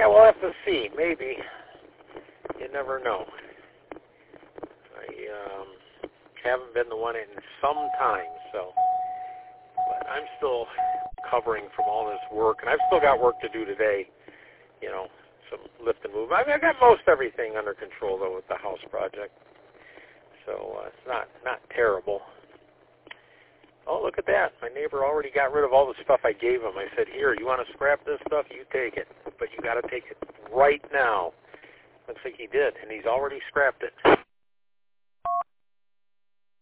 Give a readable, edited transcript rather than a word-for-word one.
Yeah, we'll have to see. Maybe. You never know. I haven't been the one in some time, so. But I'm still covering from all this work, and I've still got work to do today. You know, some lift and move. I mean, I got most everything under control, though, with the house project. So it's not terrible. Oh, look at that. My neighbor already got rid of all the stuff I gave him. I said, here, you want to scrap this stuff? You take it. But you got to take it right now. Looks like he did, and he's already scrapped it.